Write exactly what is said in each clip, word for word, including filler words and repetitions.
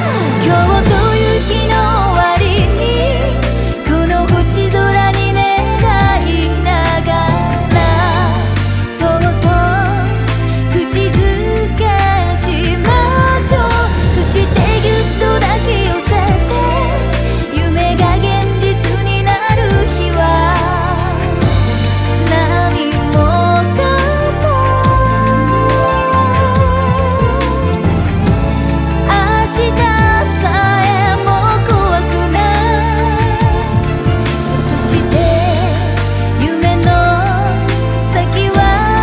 今日という日の終わりにこの星空に願いながらそっと口づけしましょう。そしてぎゅっと抱き寄せて夢が現実になる日は何もかも明日さえも怖くないそして夢の先は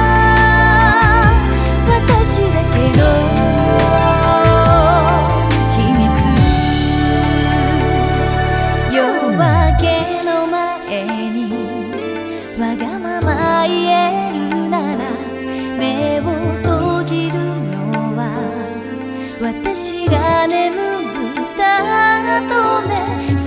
私だけの秘密。夜明けの前にわがまま言えるなら目を閉じるのは私が眠った後ね。